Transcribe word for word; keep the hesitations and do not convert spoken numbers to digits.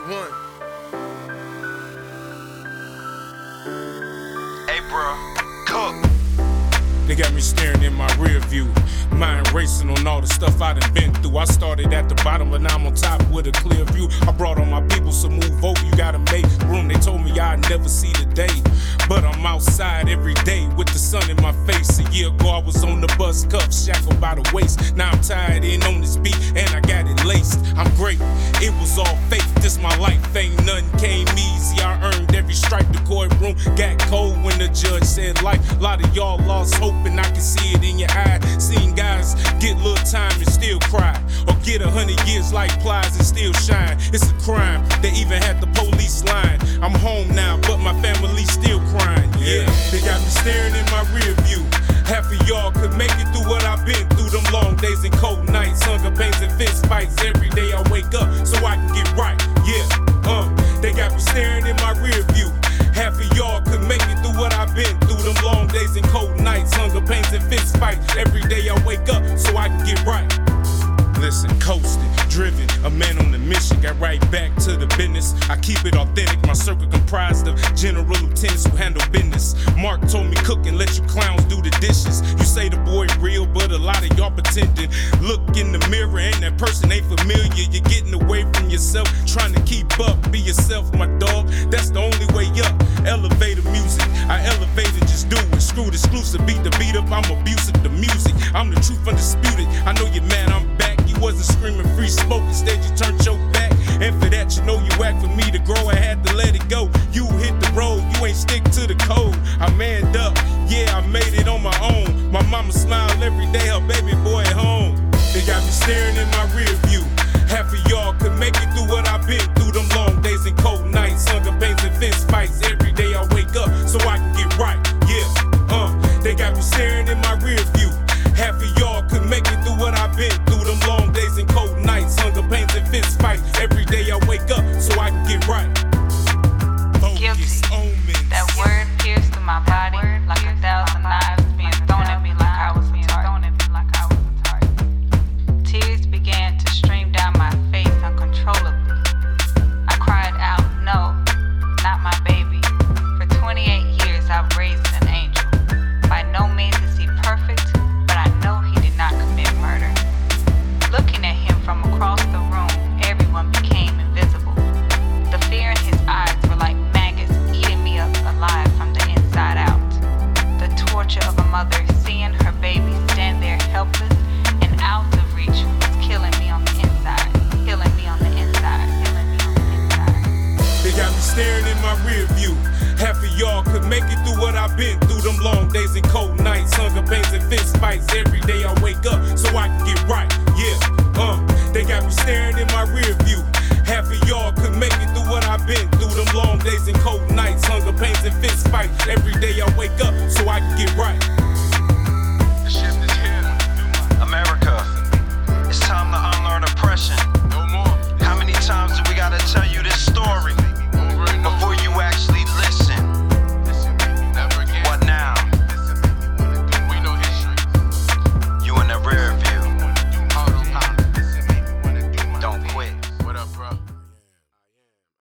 one. Hey, bro, cook. They got me staring in my rear view, mind racing on all the stuff I done been through. I started at the bottom, but now I'm on top with a clear view. I brought all my people, so move over, you gotta make room. They told me I'd never see the day, but I'm outside every day with the sun in my face. A year ago I was on the bus, cuffed, shackled by the waist. Now I'm tied in on this beat, and I got it laced. I'm great, it was all fake, this my life, ain't nothing came easy. I earned every stripe, the courtroom got cold when the judge said life. A lot of y'all lost hope, and I can see it in your eye. Seeing guys get little time and still cry, or get a hundred years like plies and still shine. It's a crime, they even had the police line. I'm home now, but my family still crying. Yeah, they got me staring in my rear view. Half of y'all could make it through what I've been through. Them long days and cold nights, hunger pains and fist fights. Every day I wake up so I can get right. Yeah, uh, they got me staring in my rear view. Half of y'all could make it through what I've been through. Them long days and cold nights, hunger pains and fist fights. Every day I wake up so I can get right. Listen, coasting, driven, a man on a mission, got right back to the business. I keep it authentic, my circle comprised of general lieutenants who handle business. Mark told me cook and let you clowns do the dishes. You say the boy real, but a lot of y'all pretending. Look in the mirror and that person ain't familiar. You're getting away from yourself, trying to keep up. Be yourself, my dog, that's the only way up. Elevator music, I elevated, just do it. Screwed exclusive, beat the beat up, I'm abusive to music. I'm the truth undisputed, I know you're mad, I'm back. You wasn't screaming free smoke, instead you turned your back. And for that, you know you act for me to grow, I had to let it go. You hit the road, you ain't stick to the code. I manned up, yeah, I made it on my own. My mama smiled every day, her baby